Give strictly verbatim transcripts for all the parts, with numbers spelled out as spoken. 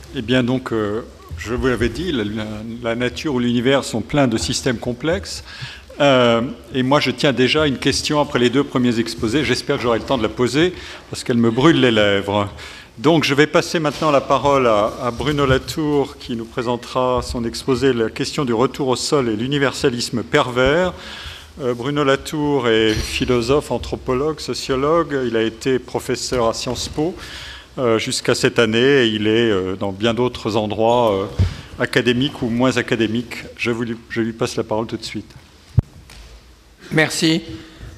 Eh bien, donc, euh, je vous l'avais dit, la, la nature ou l'univers sont pleins de systèmes complexes. Euh, et moi, je tiens déjà une question après les deux premiers exposés. J'espère que j'aurai le temps de la poser parce qu'elle me brûle les lèvres. Donc, je vais passer maintenant la parole à, à Bruno Latour qui nous présentera son exposé « La question du retour au sol et l'universalisme pervers ». Euh, Bruno Latour est philosophe, anthropologue, sociologue. Il a été professeur à Sciences Po euh, jusqu'à cette année et il est euh, dans bien d'autres endroits euh, académiques ou moins académiques. Je, vous, je lui passe la parole tout de suite. Merci.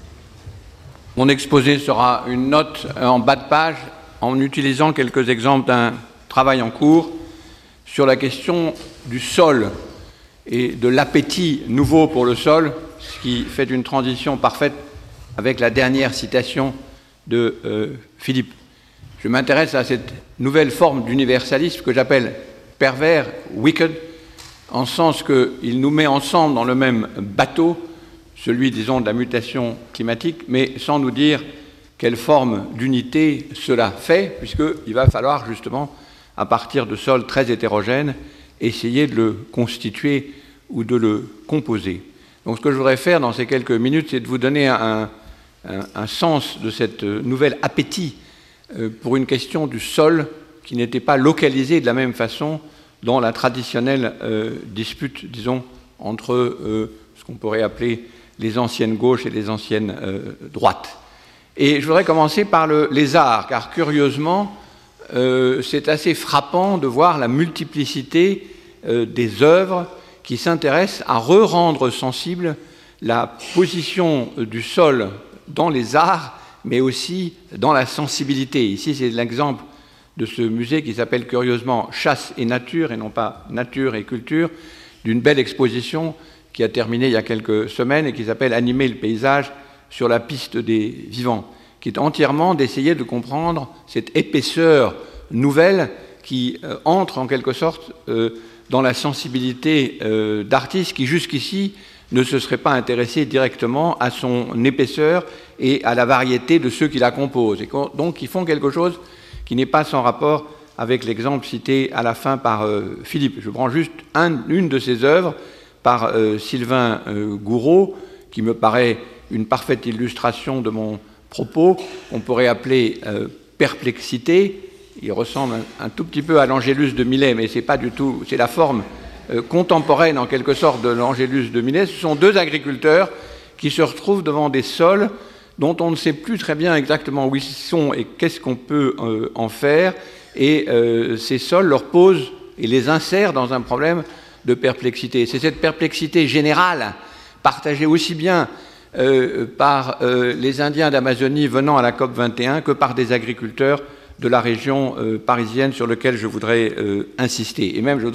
Mon exposé sera une note en bas de page en utilisant quelques exemples d'un travail en cours sur la question du sol et de l'appétit nouveau pour le sol, ce qui fait une transition parfaite avec la dernière citation de euh, Philippe. Je m'intéresse à cette nouvelle forme d'universalisme que j'appelle pervers, wicked, en sens qu'il nous met ensemble dans le même bateau, celui, disons, de la mutation climatique, mais sans nous dire quelle forme d'unité cela fait, puisqu'il va falloir justement, à partir de sols très hétérogènes, essayer de le constituer ou de le composer. Donc ce que je voudrais faire dans ces quelques minutes, c'est de vous donner un, un, un sens de cette nouvelle appétit pour une question du sol qui n'était pas localisée de la même façon dans la traditionnelle euh, dispute, disons, entre euh, ce qu'on pourrait appeler les anciennes gauches et les anciennes euh, droites. Et je voudrais commencer par le, les arts, car curieusement, euh, c'est assez frappant de voir la multiplicité euh, des œuvres qui s'intéressent à re-rendre sensible la position euh, du sol dans les arts, mais aussi dans la sensibilité. Ici, c'est l'exemple de ce musée qui s'appelle curieusement Chasse et Nature, et non pas Nature et Culture, d'une belle exposition qui a terminé il y a quelques semaines et qui s'appelle « Animer le paysage sur la piste des vivants », qui est entièrement d'essayer de comprendre cette épaisseur nouvelle qui euh, entre en quelque sorte euh, dans la sensibilité euh, d'artistes qui jusqu'ici ne se seraient pas intéressés directement à son épaisseur et à la variété de ceux qui la composent. Et donc qui font quelque chose qui n'est pas sans rapport avec l'exemple cité à la fin par euh, Philippe. Je prends juste un, une de ses œuvres par euh, Sylvain euh, Gouraud, qui me paraît une parfaite illustration de mon propos, on pourrait appeler euh, perplexité. Il ressemble un, un tout petit peu à l'Angélus de Millet, mais c'est pas du tout, c'est la forme euh, contemporaine en quelque sorte de l'Angélus de Millet. Ce sont deux agriculteurs qui se retrouvent devant des sols dont on ne sait plus très bien exactement où ils sont et qu'est-ce qu'on peut euh, en faire, et euh, ces sols leur posent et les insèrent dans un problème de perplexité. C'est cette perplexité générale, partagée aussi bien euh, par euh, les Indiens d'Amazonie venant à la COP vingt et un que par des agriculteurs de la région euh, parisienne sur lequel je voudrais euh, insister. Et même, je ne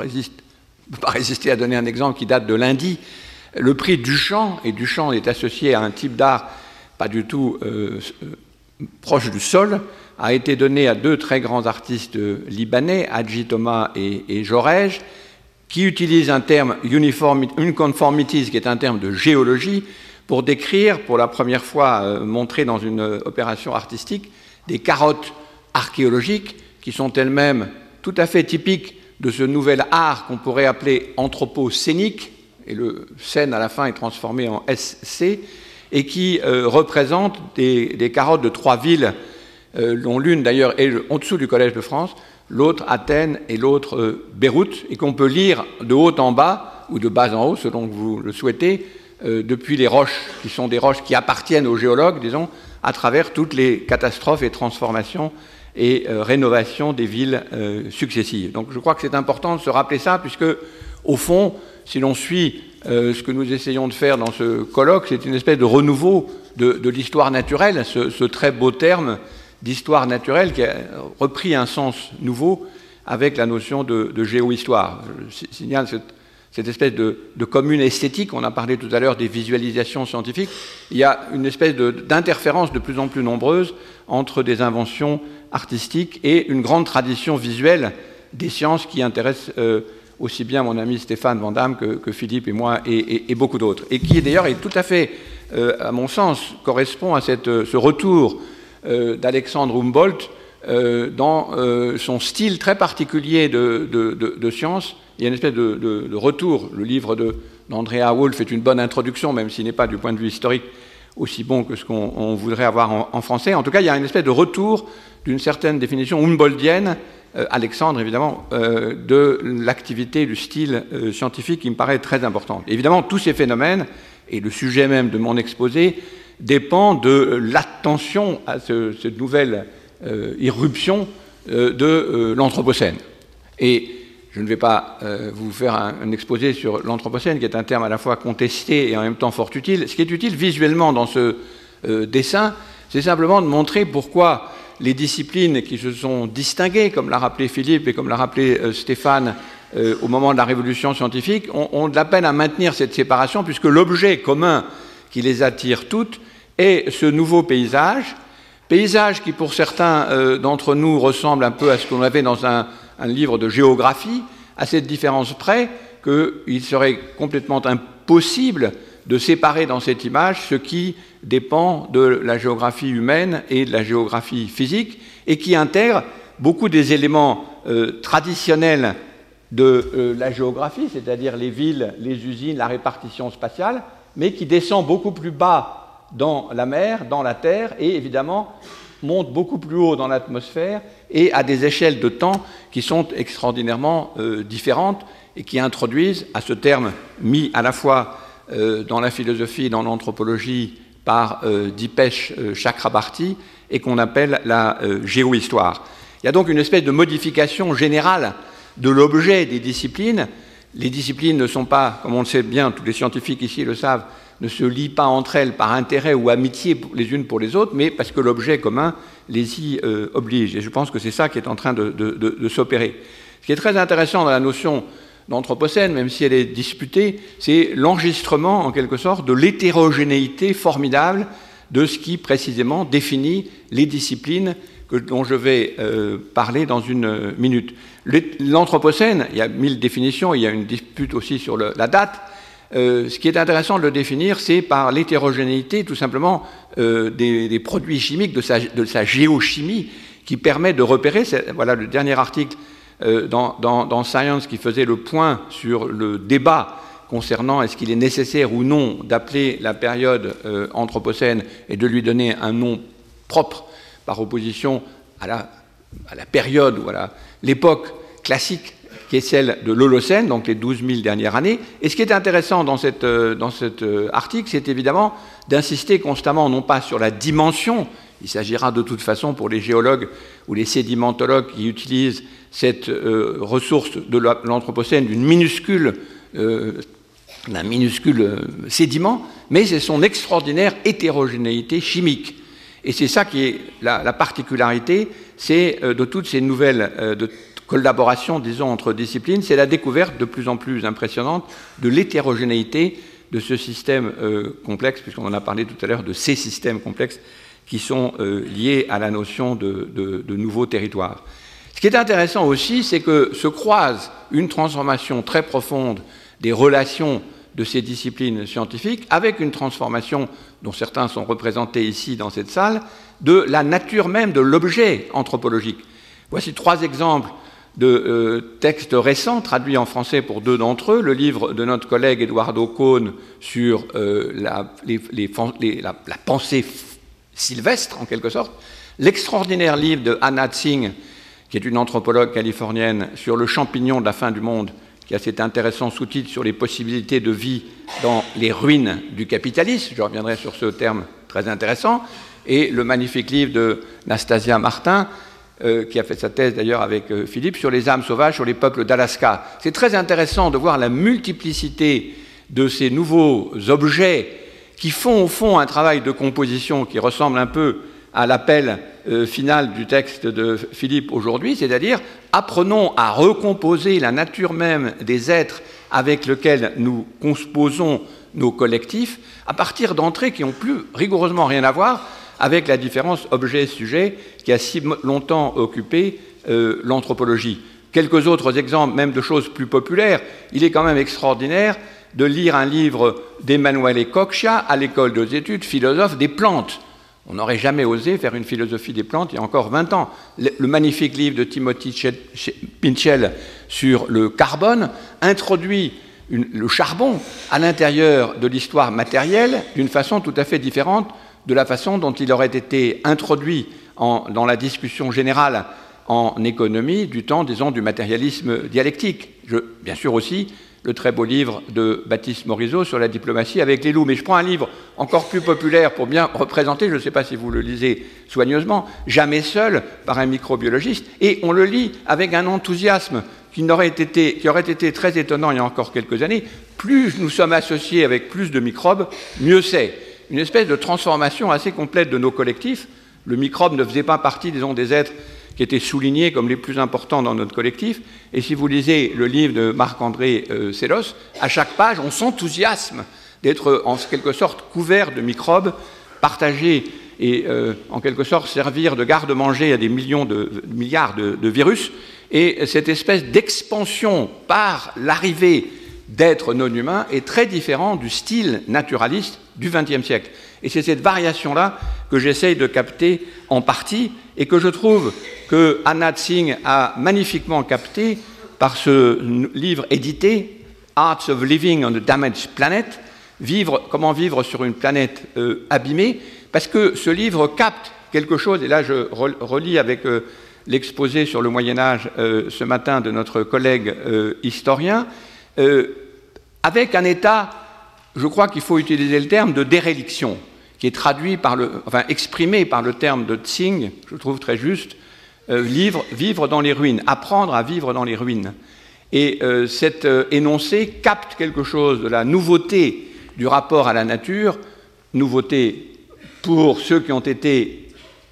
peux pas résister à donner un exemple qui date de lundi. Le prix Duchamp, et Duchamp est associé à un type d'art pas du tout euh, euh, proche du sol, a été donné à deux très grands artistes libanais, Hadji Thomas et, et Jorej, qui utilisent un terme unconformities, qui est un terme de géologie, pour décrire, pour la première fois euh, montré dans une euh, opération artistique, des carottes archéologiques qui sont elles-mêmes tout à fait typiques de ce nouvel art qu'on pourrait appeler anthropocénique, et le scène à la fin est transformé en S C, et qui euh, représentent des, des carottes de trois villes, euh, dont l'une d'ailleurs est en dessous du Collège de France, l'autre Athènes et l'autre euh, Beyrouth, et qu'on peut lire de haut en bas, ou de bas en haut, selon que vous le souhaitez, euh, depuis les roches, qui sont des roches qui appartiennent aux géologues, disons, à travers toutes les catastrophes et transformations et euh, rénovations des villes euh, successives. Donc je crois que c'est important de se rappeler ça, puisque, au fond, si l'on suit euh, ce que nous essayons de faire dans ce colloque, c'est une espèce de renouveau de, de l'histoire naturelle, ce, ce très beau terme d'histoire naturelle qui a repris un sens nouveau avec la notion de, de géohistoire. Je signale cette, cette espèce de, de commune esthétique. On a parlé tout à l'heure des visualisations scientifiques. Il y a une espèce de, d'interférence de plus en plus nombreuse entre des inventions artistiques et une grande tradition visuelle des sciences qui intéresse euh, aussi bien mon ami Stéphane Van Damme que, que Philippe et moi et, et, et beaucoup d'autres. Et qui d'ailleurs est tout à fait, euh, à mon sens, correspond à cette, ce retour euh, d'Alexandre Humboldt euh, dans euh, son style très particulier de, de, de, de science. Il y a une espèce de, de, de retour. Le livre d'Andrea Wolff est une bonne introduction, même s'il n'est pas du point de vue historique aussi bon que ce qu'on voudrait avoir en, en français. En tout cas, il y a une espèce de retour d'une certaine définition humboldtienne, euh, Alexandre évidemment, euh, de l'activité, du style euh, scientifique qui me paraît très importante. Évidemment, tous ces phénomènes, et le sujet même de mon exposé, dépend de l'attention à ce, cette nouvelle euh, irruption euh, de euh, l'Anthropocène. Et je ne vais pas euh, vous faire un, un exposé sur l'Anthropocène, qui est un terme à la fois contesté et en même temps fort utile. Ce qui est utile visuellement dans ce euh, dessin, c'est simplement de montrer pourquoi les disciplines qui se sont distinguées, comme l'a rappelé Philippe et comme l'a rappelé euh, Stéphane, euh, au moment de la révolution scientifique, ont, ont de la peine à maintenir cette séparation, puisque l'objet commun qui les attire toutes est ce nouveau paysage, paysage qui pour certains euh, d'entre nous ressemble un peu à ce qu'on avait dans un, un livre de géographie, à cette différence près qu'il serait complètement impossible de séparer dans cette image ce qui dépend de la géographie humaine et de la géographie physique, et qui intègre beaucoup des éléments euh, traditionnels de euh, la géographie, c'est-à-dire les villes, les usines, la répartition spatiale, mais qui descend beaucoup plus bas dans la mer, dans la terre, et évidemment monte beaucoup plus haut dans l'atmosphère, et à des échelles de temps qui sont extraordinairement euh, différentes, et qui introduisent à ce terme mis à la fois euh, dans la philosophie et dans l'anthropologie par euh, Dipesh euh, Chakrabarty, et qu'on appelle la euh, géohistoire. Il y a donc une espèce de modification générale de l'objet des disciplines. Les disciplines ne sont pas, comme on le sait bien, tous les scientifiques ici le savent, ne se lient pas entre elles par intérêt ou amitié les unes pour les autres, mais parce que l'objet commun les y euh, oblige. Et je pense que c'est ça qui est en train de, de, de, de s'opérer. Ce qui est très intéressant dans la notion d'anthropocène, même si elle est disputée, c'est l'enregistrement, en quelque sorte, de l'hétérogénéité formidable de ce qui, précisément, définit les disciplines que, dont je vais euh, parler dans une minute. L'anthropocène, il y a mille définitions, il y a une dispute aussi sur le, la date. Euh, ce qui est intéressant de le définir, c'est par l'hétérogénéité, tout simplement, euh, des, des produits chimiques, de sa, de sa géochimie, qui permet de repérer, voilà le dernier article euh, dans, dans, dans Science qui faisait le point sur le débat concernant est-ce qu'il est nécessaire ou non d'appeler la période euh, anthropocène et de lui donner un nom propre par opposition à la, à la période ou à l'époque classique qui est celle de l'Holocène, donc les douze mille dernières années. Et ce qui est intéressant dans, cette, dans cet article, c'est évidemment d'insister constamment non pas sur la dimension, il s'agira de toute façon pour les géologues ou les sédimentologues qui utilisent cette euh, ressource de l'Anthropocène d'une minuscule, euh, d'un minuscule euh, sédiment, mais c'est son extraordinaire hétérogénéité chimique. Et c'est ça qui est la, la particularité, c'est euh, de toutes ces nouvelles euh, de collaboration, disons, entre disciplines, c'est la découverte de plus en plus impressionnante de l'hétérogénéité de ce système euh, complexe, puisqu'on en a parlé tout à l'heure de ces systèmes complexes qui sont euh, liés à la notion de, de, de nouveaux territoires. Ce qui est intéressant aussi, c'est que se croise une transformation très profonde des relations de ces disciplines scientifiques avec une transformation, dont certains sont représentés ici dans cette salle, de la nature même de l'objet anthropologique. Voici trois exemples de euh, textes récents, traduits en français pour deux d'entre eux, le livre de notre collègue Eduardo Cohn sur euh, la, les, les, les, la, la pensée sylvestre, en quelque sorte, l'extraordinaire livre de Anna Tsing, qui est une anthropologue californienne, sur le champignon de la fin du monde, qui a cet intéressant sous-titre sur les possibilités de vie dans les ruines du capitalisme, je reviendrai sur ce terme très intéressant, et le magnifique livre de Nastasia Martin, Euh, qui a fait sa thèse d'ailleurs avec euh, Philippe, sur les âmes sauvages, sur les peuples d'Alaska. C'est très intéressant de voir la multiplicité de ces nouveaux objets qui font au fond un travail de composition qui ressemble un peu à l'appel euh, final du texte de Philippe aujourd'hui, c'est-à-dire apprenons à recomposer la nature même des êtres avec lesquels nous composons nos collectifs à partir d'entrées qui n'ont plus rigoureusement rien à voir avec la différence objet-sujet qui a si longtemps occupé euh, l'anthropologie. Quelques autres exemples, même de choses plus populaires. Il est quand même extraordinaire de lire un livre d'Emanuele Coccia à l'école des études philosophes des plantes. On n'aurait jamais osé faire une philosophie des plantes il y a encore vingt ans. Le, le magnifique livre de Timothy Pinchel sur le carbone introduit une, le charbon à l'intérieur de l'histoire matérielle d'une façon tout à fait différente de la façon dont il aurait été introduit en, dans la discussion générale en économie du temps, disons, du matérialisme dialectique. Je, bien sûr aussi, le très beau livre de Baptiste Morisot sur la diplomatie avec les loups. Mais je prends un livre encore plus populaire pour bien représenter, je ne sais pas si vous le lisez soigneusement, Jamais seul, par un microbiologiste, et on le lit avec un enthousiasme qui aurait été, qui aurait été très étonnant il y a encore quelques années. Plus nous sommes associés avec plus de microbes, mieux c'est. Une espèce de transformation assez complète de nos collectifs. Le microbe ne faisait pas partie, disons, des êtres qui étaient soulignés comme les plus importants dans notre collectif. Et si vous lisez le livre de Marc-André euh, Sellos, à chaque page, on s'enthousiasme d'être en quelque sorte couvert de microbes, partagés et euh, en quelque sorte servir de garde-manger à des millions de, de milliards de, de virus. Et cette espèce d'expansion par l'arrivée d'êtres non humains est très différent du style naturaliste du vingtième siècle. Et c'est cette variation-là que j'essaye de capter en partie et que je trouve que Anna Tsing a magnifiquement capté par ce livre édité, Arts of Living on a Damaged Planet, vivre, comment vivre sur une planète euh, abîmée, parce que ce livre capte quelque chose, et là je relis avec euh, l'exposé sur le Moyen-Âge euh, ce matin de notre collègue euh, historien, euh, avec un état, je crois qu'il faut utiliser le terme de déréliction, qui est traduit par le, enfin exprimé par le terme de Tsing, je trouve très juste, euh, vivre, vivre dans les ruines, apprendre à vivre dans les ruines. Et euh, cet euh, énoncé capte quelque chose de la nouveauté du rapport à la nature, nouveauté pour ceux qui ont été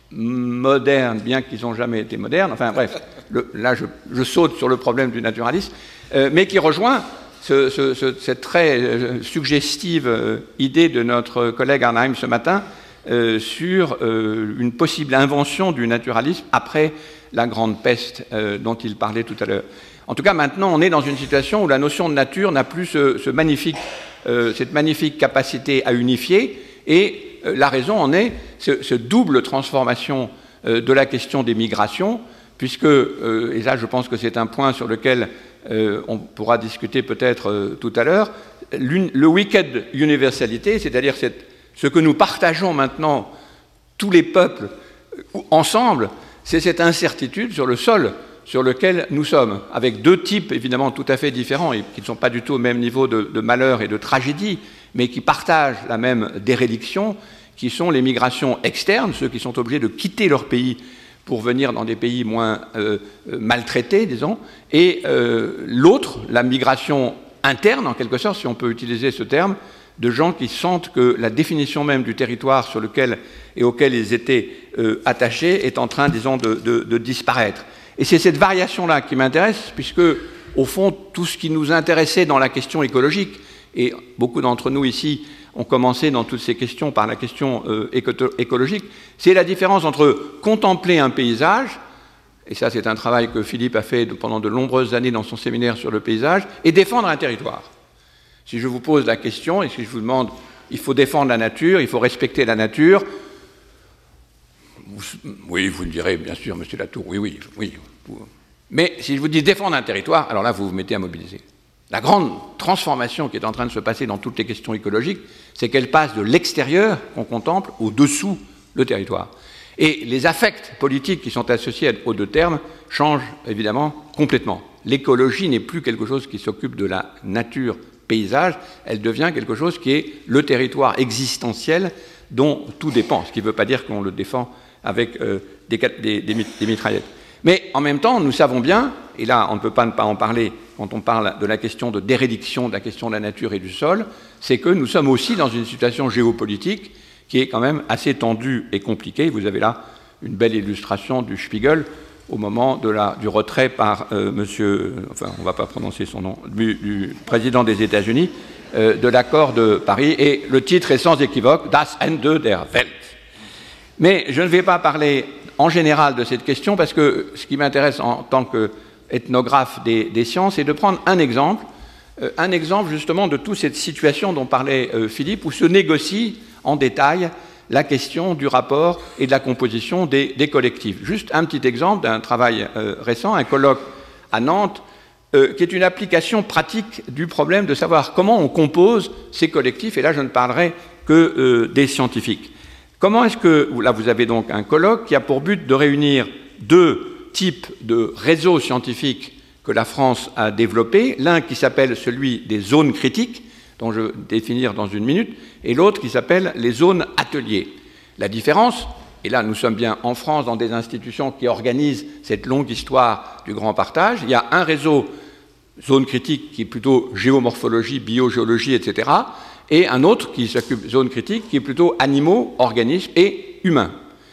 modernes, bien qu'ils n'ont jamais été modernes, enfin bref, le, là je, je saute sur le problème du naturalisme, euh, mais qui rejoint Ce, ce, ce, cette très euh, suggestive euh, idée de notre collègue Arnheim ce matin euh, sur euh, une possible invention du naturalisme après la grande peste euh, dont il parlait tout à l'heure. En tout cas, maintenant, on est dans une situation où la notion de nature n'a plus ce, ce magnifique, euh, cette magnifique capacité à unifier, et euh, la raison en est ce, ce double transformation euh, de la question des migrations, puisque, euh, et là je pense que c'est un point sur lequel Euh, on pourra discuter peut-être euh, tout à l'heure, le wicked universalité, c'est-à-dire ce que nous partageons maintenant, tous les peuples, euh, ensemble, c'est cette incertitude sur le sol sur lequel nous sommes, avec deux types évidemment tout à fait différents, et qui ne sont pas du tout au même niveau de, de malheur et de tragédie, mais qui partagent la même déréliction, qui sont les migrations externes, ceux qui sont obligés de quitter leur pays pour venir dans des pays moins euh, maltraités, disons, et euh, l'autre, la migration interne, en quelque sorte, si on peut utiliser ce terme, de gens qui sentent que la définition même du territoire sur lequel et auquel ils étaient euh, attachés est en train, disons, de, de, de disparaître. Et c'est cette variation-là qui m'intéresse, puisque, au fond, tout ce qui nous intéressait dans la question écologique, et beaucoup d'entre nous ici ont commencé dans toutes ces questions par la question euh, éco- écologique, c'est la différence entre contempler un paysage, et ça c'est un travail que Philippe a fait pendant de nombreuses années dans son séminaire sur le paysage, et défendre un territoire. Si je vous pose la question, et si je vous demande, il faut défendre la nature, il faut respecter la nature, vous, oui, vous me direz, bien sûr, monsieur Latour, oui, oui, oui. Mais si je vous dis défendre un territoire, alors là, vous vous mettez à mobiliser. La grande transformation qui est en train de se passer dans toutes les questions écologiques, c'est qu'elle passe de l'extérieur, qu'on contemple, au-dessous le territoire. Et les affects politiques qui sont associés aux deux termes changent évidemment complètement. L'écologie n'est plus quelque chose qui s'occupe de la nature paysage, elle devient quelque chose qui est le territoire existentiel dont tout dépend, ce qui ne veut pas dire qu'on le défend avec euh, des, des, des, des mitraillettes. Mais en même temps, nous savons bien, et là on ne peut pas ne pas en parler quand on parle de la question de dérédiction, de la question de la nature et du sol, c'est que nous sommes aussi dans une situation géopolitique qui est quand même assez tendue et compliquée. Vous avez là une belle illustration du Spiegel au moment de la, du retrait par euh, monsieur, enfin on ne va pas prononcer son nom, du, du président des États-Unis, euh, de l'accord de Paris, et le titre est sans équivoque, Das Ende der Welt. Mais je ne vais pas parler en général de cette question, parce que ce qui m'intéresse en tant qu'ethnographe des, des sciences, c'est de prendre un exemple, euh, un exemple justement de toute cette situation dont parlait euh, Philippe, où se négocie en détail la question du rapport et de la composition des, des collectifs. Juste un petit exemple d'un travail euh, récent, un colloque à Nantes, euh, qui est une application pratique du problème de savoir comment on compose ces collectifs, et là je ne parlerai que euh, des scientifiques. Comment est-ce que, là vous avez donc un colloque qui a pour but de réunir deux types de réseaux scientifiques que la France a développés, l'un qui s'appelle celui des zones critiques, dont je vais définir dans une minute, et l'autre qui s'appelle les zones ateliers. La différence, et là nous sommes bien en France dans des institutions qui organisent cette longue histoire du grand partage, il y a un réseau zone critique qui est plutôt géomorphologie, biogéologie, et cetera, et un autre qui s'occupe zone critique qui est plutôt animaux, organismes et humains.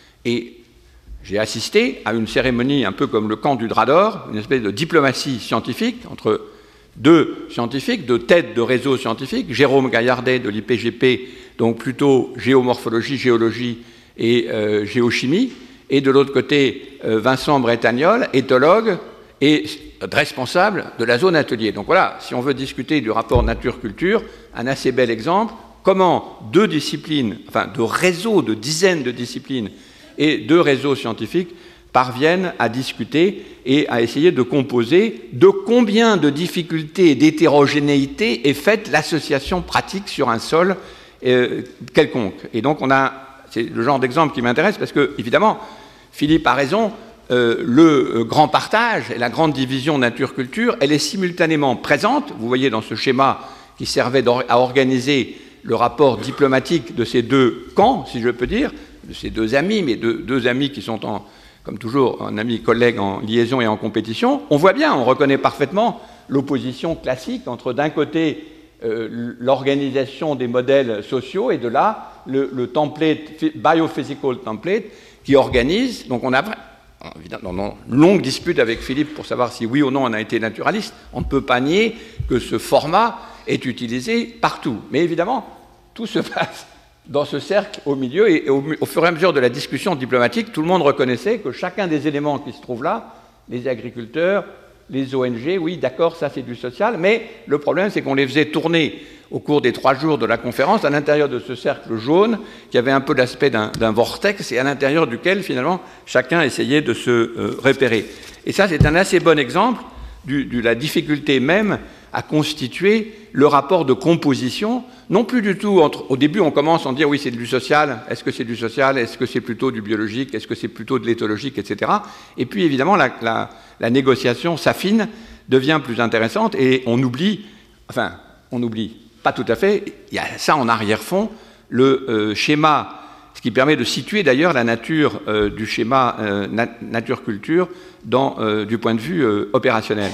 Et j'ai assisté à une cérémonie un peu comme le camp du drap d'or, une espèce de diplomatie scientifique entre deux scientifiques, deux têtes de réseaux scientifiques, Jérôme Gaillardet de l'I P G P, donc plutôt géomorphologie, géologie et euh, géochimie, et de l'autre côté euh, Vincent Bretagnol, éthologue et responsable de la zone atelier. Donc voilà, si on veut discuter du rapport nature-culture, un assez bel exemple, comment deux disciplines, enfin deux réseaux de dizaines de disciplines et deux réseaux scientifiques parviennent à discuter et à essayer de composer de combien de difficultés et d'hétérogénéité est faite l'association pratique sur un sol euh, quelconque. Et donc on a, c'est le genre d'exemple qui m'intéresse parce que, évidemment, Philippe a raison, euh, le grand partage et la grande division nature-culture, elle est simultanément présente, vous voyez dans ce schéma qui servait à organiser le rapport diplomatique de ces deux camps, si je peux dire, de ces deux amis, mais deux, deux amis qui sont en, comme toujours, un ami collègue en liaison et en compétition, on voit bien, on reconnaît parfaitement l'opposition classique entre d'un côté euh, l'organisation des modèles sociaux et de là le, le template, biophysical template, qui organise, donc on a évidemment dans une longue dispute avec Philippe pour savoir si oui ou non on a été naturaliste, on ne peut pas nier que ce format est utilisé partout. Mais évidemment, tout se passe dans ce cercle au milieu, et au, au fur et à mesure de la discussion diplomatique, tout le monde reconnaissait que chacun des éléments qui se trouvent là, les agriculteurs, les O N G, oui, d'accord, ça c'est du social, mais le problème c'est qu'on les faisait tourner au cours des trois jours de la conférence à l'intérieur de ce cercle jaune, qui avait un peu l'aspect d'un, d'un vortex, et à l'intérieur duquel, finalement, chacun essayait de se euh, repérer. Et ça, c'est un assez bon exemple du, de la difficulté même à constituer le rapport de composition, non plus du tout, entre, au début on commence en dire oui c'est du social, est-ce que c'est du social, est-ce que c'est plutôt du biologique, est-ce que c'est plutôt de l'éthologique, et cetera. Et puis évidemment la, la, la négociation s'affine, devient plus intéressante et on oublie, enfin on oublie, pas tout à fait, il y a ça en arrière-fond, le euh, schéma, ce qui permet de situer d'ailleurs la nature euh, du schéma euh, nat nature-culture euh, du point de vue euh, opérationnel.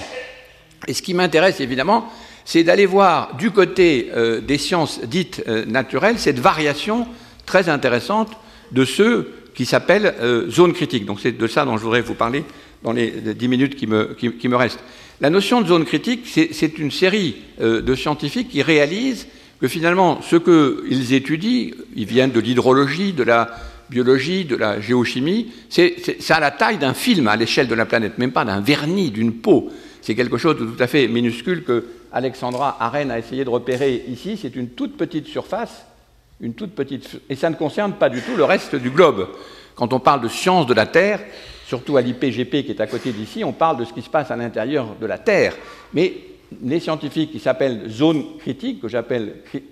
Et ce qui m'intéresse évidemment, c'est d'aller voir du côté euh, des sciences dites euh, naturelles cette variation très intéressante de ceux qui s'appellent euh, zones critiques. Donc c'est de ça dont je voudrais vous parler dans les dix minutes qui me, qui, qui me restent. La notion de zone critique, c'est une série euh, de scientifiques qui réalisent que finalement ce qu'ils étudient, ils viennent de l'hydrologie, de la biologie, de la géochimie, c'est ça a la taille d'un film à l'échelle de la planète, même pas d'un vernis, d'une peau. C'est quelque chose de tout à fait minuscule que Alexandra Arène a essayé de repérer ici. C'est une toute petite surface, une toute petite, et ça ne concerne pas du tout le reste du globe. Quand on parle de sciences de la Terre, surtout à l'I P G P qui est à côté d'ici, on parle de ce qui se passe à l'intérieur de la Terre. Mais les scientifiques qui s'appellent zones critiques, que j'appelle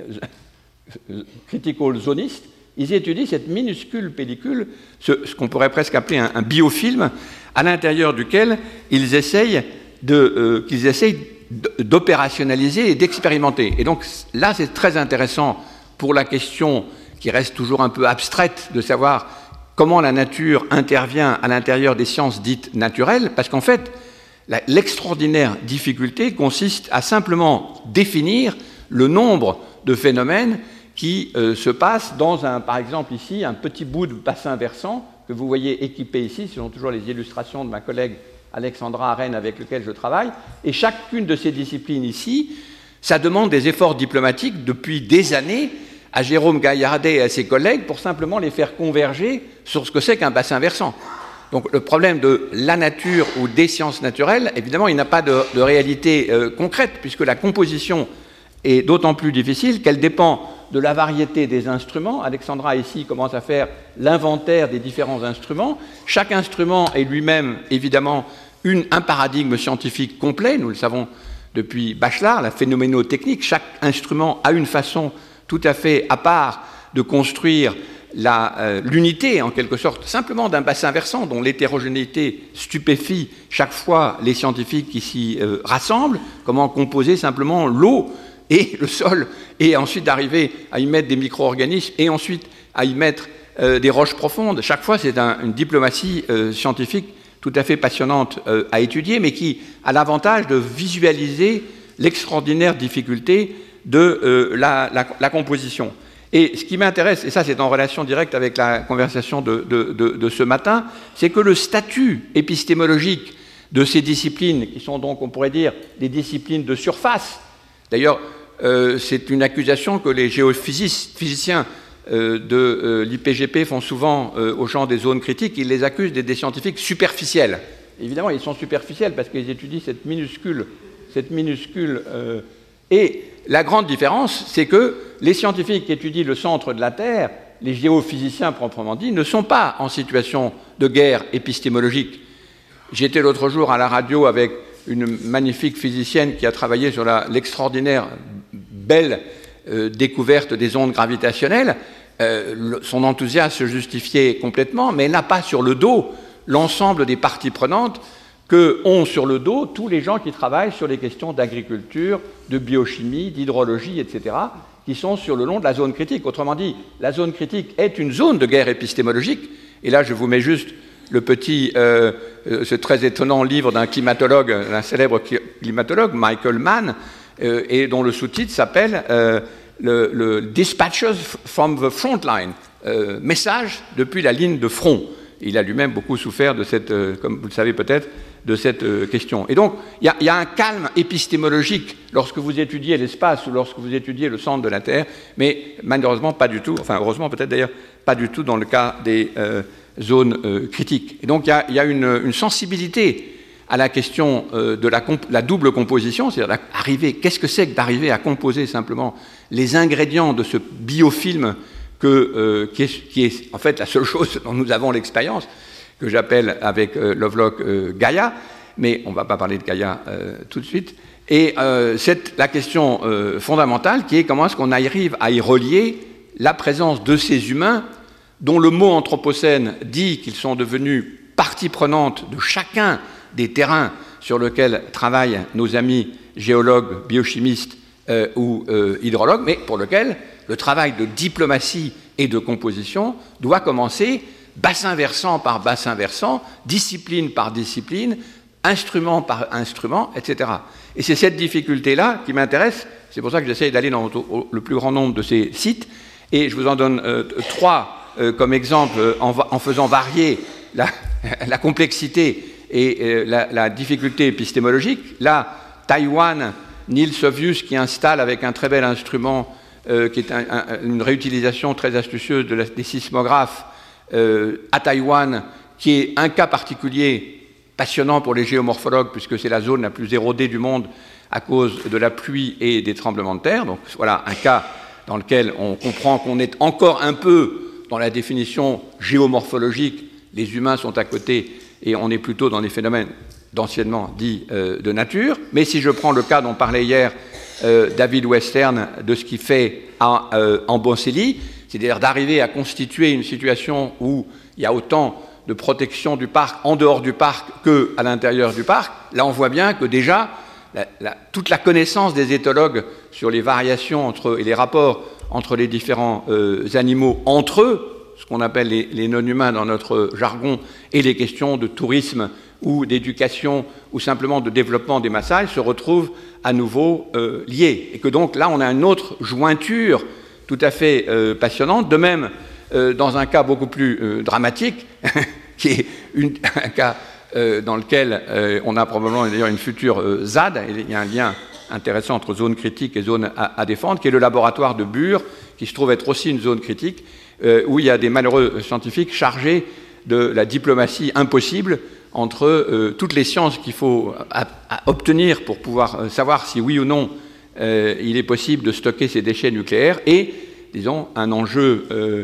critical zonistes, ils étudient cette minuscule pellicule, ce, ce qu'on pourrait presque appeler un, un biofilm, à l'intérieur duquel ils essayent de, euh, qu'ils essayent d'opérationnaliser et d'expérimenter. Et donc là, c'est très intéressant pour la question qui reste toujours un peu abstraite de savoir comment la nature intervient à l'intérieur des sciences dites naturelles, parce qu'en fait, l'extraordinaire difficulté consiste à simplement définir le nombre de phénomènes qui euh, se passent dans un, par exemple ici, un petit bout de bassin versant que vous voyez équipé ici, ce sont toujours les illustrations de ma collègue Alexandra Arène avec lequel je travaille, et chacune de ces disciplines ici, ça demande des efforts diplomatiques depuis des années à Jérôme Gaillardet et à ses collègues pour simplement les faire converger sur ce que c'est qu'un bassin versant. Donc le problème de la nature ou des sciences naturelles, évidemment, il n'a pas de, de réalité euh, concrète, puisque la composition est d'autant plus difficile qu'elle dépend de la variété des instruments. Alexandra ici commence à faire l'inventaire des différents instruments. Chaque instrument est lui-même évidemment une, un paradigme scientifique complet, nous le savons depuis Bachelard, la phénoménotechnique. Chaque instrument a une façon tout à fait à part de construire euh, l'unité, en quelque sorte, simplement d'un bassin versant dont l'hétérogénéité stupéfie chaque fois les scientifiques qui s'y euh, rassemblent. Comment composer simplement l'eau et le sol, et ensuite d'arriver à y mettre des micro-organismes, et ensuite à y mettre euh, des roches profondes. Chaque fois, c'est un, une diplomatie euh, scientifique tout à fait passionnante euh, à étudier, mais qui a l'avantage de visualiser l'extraordinaire difficulté de euh, la, la, la composition. Et ce qui m'intéresse, et ça c'est en relation directe avec la conversation de, de, de, de ce matin, c'est que le statut épistémologique de ces disciplines, qui sont donc, on pourrait dire, des disciplines de surface, d'ailleurs, euh, c'est une accusation que les géophysiciens euh, de euh, l'I P G P font souvent euh, aux gens des zones critiques. Ils les accusent d'être des scientifiques superficiels. Évidemment, ils sont superficiels parce qu'ils étudient cette minuscule, cette minuscule euh, et la grande différence, c'est que les scientifiques qui étudient le centre de la Terre, les géophysiciens proprement dit, ne sont pas en situation de guerre épistémologique. J'étais l'autre jour à la radio avec une magnifique physicienne qui a travaillé sur l'extraordinaire belle euh, découverte des ondes gravitationnelles. Euh, le, son enthousiasme se justifiait complètement, mais elle n'a pas sur le dos l'ensemble des parties prenantes que ont sur le dos tous les gens qui travaillent sur les questions d'agriculture, de biochimie, d'hydrologie, et cetera, qui sont sur le long de la zone critique. Autrement dit, la zone critique est une zone de guerre épistémologique. Et là, je vous mets juste le petit, euh, ce très étonnant livre d'un climatologue, d'un célèbre climatologue, Michael Mann, euh, et dont le sous-titre s'appelle euh, le, le Dispatches from the Frontline, euh, message depuis la ligne de front. Il a lui-même beaucoup souffert de cette, euh, comme vous le savez peut-être, de cette euh, question. Et donc, il y, y a un calme épistémologique lorsque vous étudiez l'espace ou lorsque vous étudiez le centre de la Terre, mais malheureusement pas du tout, enfin heureusement peut-être d'ailleurs, pas du tout dans le cas des euh, zones euh, critiques. Et donc, il y a, y a une, une sensibilité à la question euh, de la, la double composition, c'est-à-dire arriver, qu'est-ce que c'est que d'arriver à composer simplement les ingrédients de ce biofilm que, euh, qui, est, qui est en fait la seule chose dont nous avons l'expérience, que j'appelle avec euh, Lovelock euh, Gaïa, mais on ne va pas parler de Gaïa euh, tout de suite. Et euh, c'est la question euh, fondamentale qui est comment est-ce qu'on arrive à y relier la présence de ces humains dont le mot anthropocène dit qu'ils sont devenus partie prenante de chacun des terrains sur lesquels travaillent nos amis géologues, biochimistes euh, ou euh, hydrologues, mais pour lequel le travail de diplomatie et de composition doit commencer bassin versant par bassin versant, discipline par discipline, instrument par instrument, et cetera. Et c'est cette difficulté-là qui m'intéresse, c'est pour ça que j'essaie d'aller dans le plus grand nombre de ces sites, et je vous en donne euh, trois euh, comme exemple en, en faisant varier la, la complexité et euh, la, la difficulté épistémologique. Là, Taïwan, Neil Sovius qui installe avec un très bel instrument, euh, qui est un, un, une réutilisation très astucieuse de la, des sismographes, Euh, à Taïwan, qui est un cas particulier passionnant pour les géomorphologues, puisque c'est la zone la plus érodée du monde à cause de la pluie et des tremblements de terre. Donc voilà un cas dans lequel on comprend qu'on est encore un peu dans la définition géomorphologique. Les humains sont à côté et on est plutôt dans des phénomènes d'anciennement dits euh, de nature. Mais si je prends le cas dont parlait hier euh, David Western de ce qu'il fait à, euh, en Boncelli, c'est-à-dire d'arriver à constituer une situation où il y a autant de protection du parc en dehors du parc qu'à l'intérieur du parc. Là, on voit bien que déjà, la, la, toute la connaissance des éthologues sur les variations entre, et les rapports entre les différents euh, animaux entre eux, ce qu'on appelle les, les non-humains dans notre jargon, et les questions de tourisme ou d'éducation ou simplement de développement des Maasai se retrouvent à nouveau euh, liés. Et que donc là, on a une autre jointure tout à fait euh, passionnante. De même, euh, dans un cas beaucoup plus euh, dramatique, qui est une, un cas euh, dans lequel euh, on a probablement d'ailleurs une future euh, Z A D, il y a un lien intéressant entre zone critique et zone à, à défendre, qui est le laboratoire de Bure, qui se trouve être aussi une zone critique, euh, où il y a des malheureux scientifiques chargés de la diplomatie impossible entre euh, toutes les sciences qu'il faut à, à obtenir pour pouvoir euh, savoir si oui ou non Euh, il est possible de stocker ces déchets nucléaires et disons, un enjeu euh,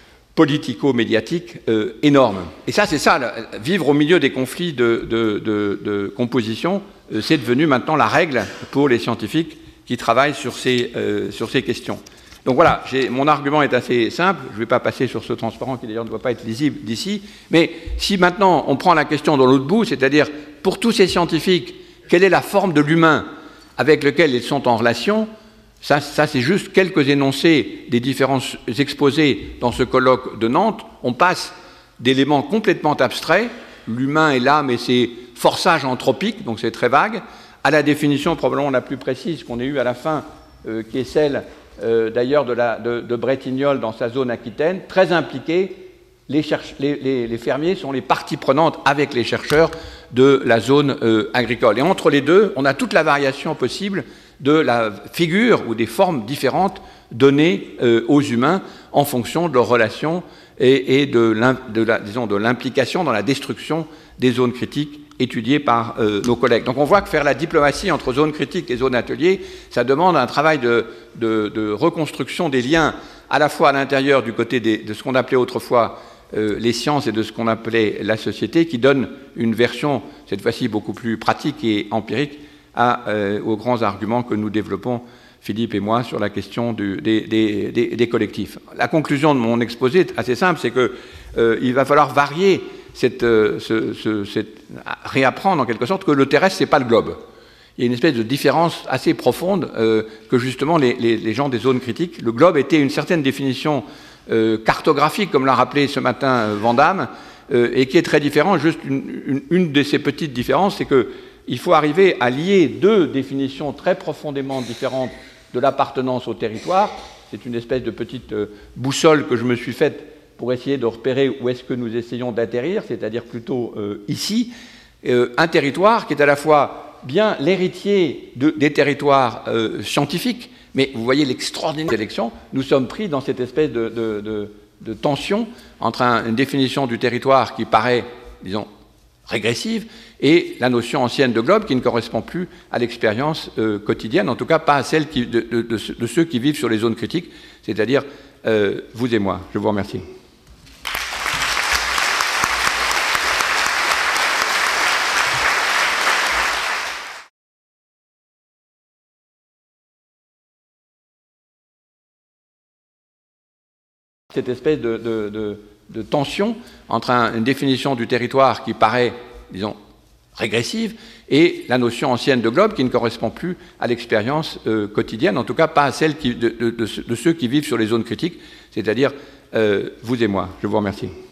politico-médiatique euh, énorme. Et ça, c'est ça, là, vivre au milieu des conflits de, de, de, de composition, euh, c'est devenu maintenant la règle pour les scientifiques qui travaillent sur ces, euh, sur ces questions. Donc voilà, mon argument est assez simple, je ne vais pas passer sur ce transparent qui d'ailleurs ne doit pas être lisible d'ici, mais si maintenant on prend la question dans l'autre bout, c'est-à-dire pour tous ces scientifiques, quelle est la forme de l'humain avec lequel ils sont en relation, ça, ça c'est juste quelques énoncés des différents exposés dans ce colloque de Nantes, on passe d'éléments complètement abstraits, l'humain est là mais c'est forçage anthropique, donc c'est très vague, à la définition probablement la plus précise qu'on ait eue à la fin, euh, qui est celle euh, d'ailleurs de, de, de Bretignolles dans sa zone aquitaine, très impliquée, les, les, les, les fermiers sont les parties prenantes avec les chercheurs de la zone euh, agricole. Et entre les deux, on a toute la variation possible de la figure ou des formes différentes données euh, aux humains en fonction de leurs relations et, et de l'implication dans la destruction des zones critiques étudiées par euh, nos collègues. Donc on voit que faire la diplomatie entre zones critiques et zones ateliers, ça demande un travail de, de, de reconstruction des liens à la fois à l'intérieur du côté des, de ce qu'on appelait autrefois euh, les sciences et de ce qu'on appelait la société, qui donne une version, cette fois-ci beaucoup plus pratique et empirique, à, euh, aux grands arguments que nous développons, Philippe et moi, sur la question du, des, des, des, des collectifs. La conclusion de mon exposé est assez simple, c'est qu'il euh, va falloir varier Cette, ce, ce, cette, réapprendre en quelque sorte que le terrestre, ce n'est pas le globe. Il y a une espèce de différence assez profonde euh, que justement les, les, les gens des zones critiques, le globe était une certaine définition euh, cartographique, comme l'a rappelé ce matin euh, Vandamme, euh, et qui est très différent. Juste une, une, une de ces petites différences, c'est qu'il faut arriver à lier deux définitions très profondément différentes de l'appartenance au territoire. C'est une espèce de petite euh, boussole que je me suis faite pour essayer de repérer où est-ce que nous essayons d'atterrir, c'est-à-dire plutôt euh, ici, euh, un territoire qui est à la fois bien l'héritier de, des territoires euh, scientifiques, mais vous voyez l'extraordinaire sélection, nous sommes pris dans cette espèce de, de, de, de tension entre un, une définition du territoire qui paraît, disons, régressive, et la notion ancienne de globe qui ne correspond plus à l'expérience euh, quotidienne, en tout cas pas à celle qui, de, de, de, de ceux qui vivent sur les zones critiques, c'est-à-dire euh, vous et moi. Je vous remercie. Cette espèce de, de, de, de tension entre un, une définition du territoire qui paraît, disons, régressive, et la notion ancienne de globe qui ne correspond plus à l'expérience euh, quotidienne, en tout cas pas à celle qui, de, de, de, de ceux qui vivent sur les zones critiques, c'est-à-dire euh, vous et moi. Je vous remercie.